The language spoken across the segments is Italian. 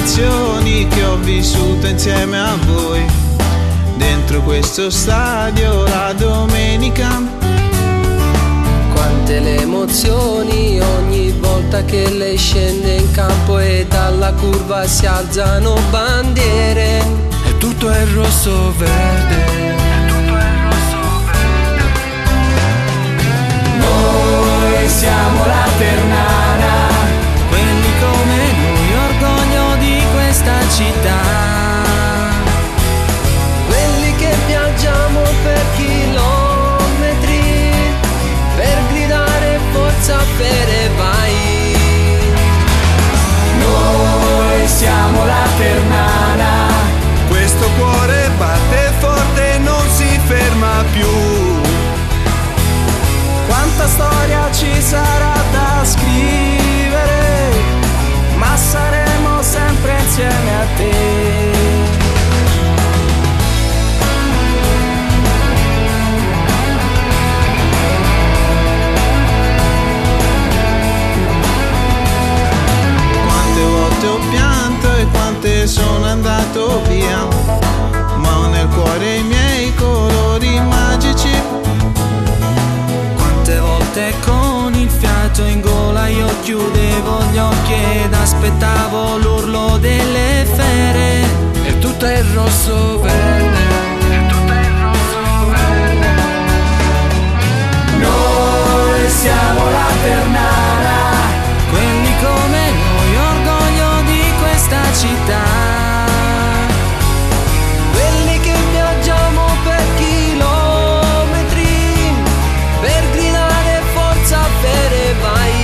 emozioni che ho vissuto insieme a voi, dentro questo stadio la domenica. Quante le emozioni ogni volta che lei scende in campo e dalla curva si alzano bandiere. E tutto è rosso-verde. Noi siamo la Ternana, Quelli come noi, orgoglio di questa città. Quelli che viaggiamo per chilometri, per gridare forza Fere vai. noi siamo la Ternana, Questo cuore batte forte e non si ferma più. Quanta storia ci sarà da scrivere, ma saremo sempre insieme a te. Quante volte ho pianto e quante sono andato via, ma ho nel cuore i miei colori magici. Quante volte con il fiato in gola io chiudevo gli occhi ed aspettavo l'urlo delle fere. E tutto è rosso-verde. noi siamo la Ternana, Quelli come noi, orgoglio di questa città. Quelli che viaggiamo per chilometri, per gridare forza Fere vai.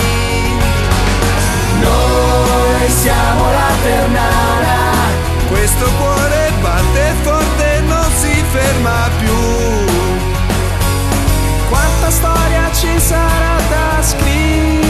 noi siamo la Ternana, Questo cuore batte forte e non si ferma più. Quanta storia ci sarà da scrivere,